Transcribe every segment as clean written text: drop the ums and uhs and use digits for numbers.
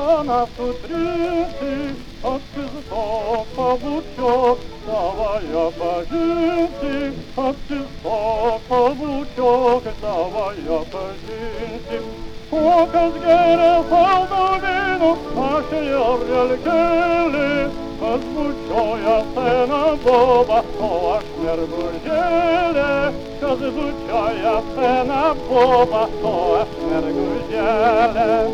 на сутринці, от чистого павучок, давай я по жінці, от чистого павучок, давай я по жінці. Показ гере солдовину, наші обрялькели, звучая сена боба, о аж мергужеле, звучая сена боба, о аж мергужеле.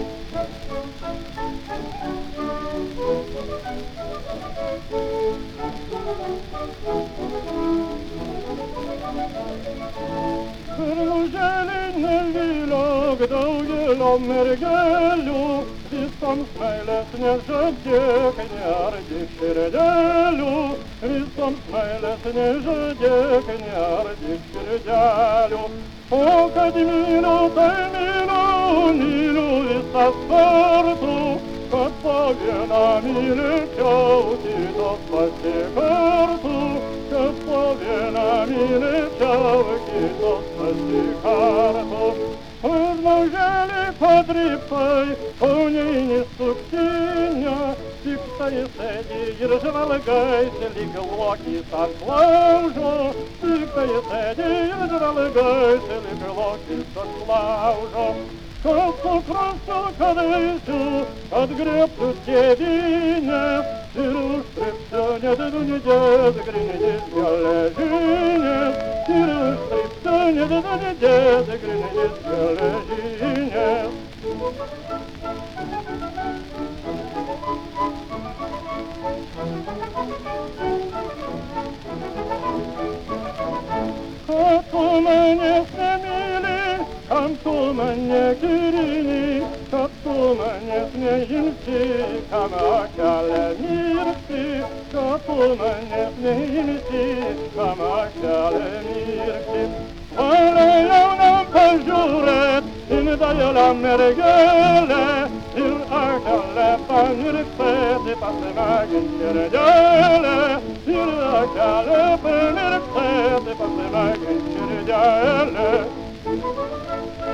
Mергujeli ne vilog daugelom mergeliu, Visam smėlės nežadėk, neardyk širdelių, Visam smėlės nežadėk, neardyk širdelių. O kad myliu, tai myliu visas kartu, kad po vieną mylėčiau, kitos pasikartų, kad po vieną mylėčiau, kitos pasikartų. Užmauželį padrypai, pauniai suktinė, tik tai sėdi ir žvalgaisi lyg lokys ant laužo, tik tai sėdi ir žvalgaisi lyg lokys ant laužo. Kad suprastų, kad eisiu, atgriebtų tėvynę ir užstripsiu nedidunidės grinidės geležinės, ir užstripsiu nedidunidės grinidės geležinės. Kad tu manęs nemyli, kam tu mane kirini, kad tu manęs neimsi, kam akelę mirksi, kad tu manęs neimsi, kam akelę mirksi. Valia jaunam pažiūrėt, indajėlę mergelę, ir akelę pamirksėti, pasimagint širdelę, ir akelę pamirksėti, pasimagint širdelę.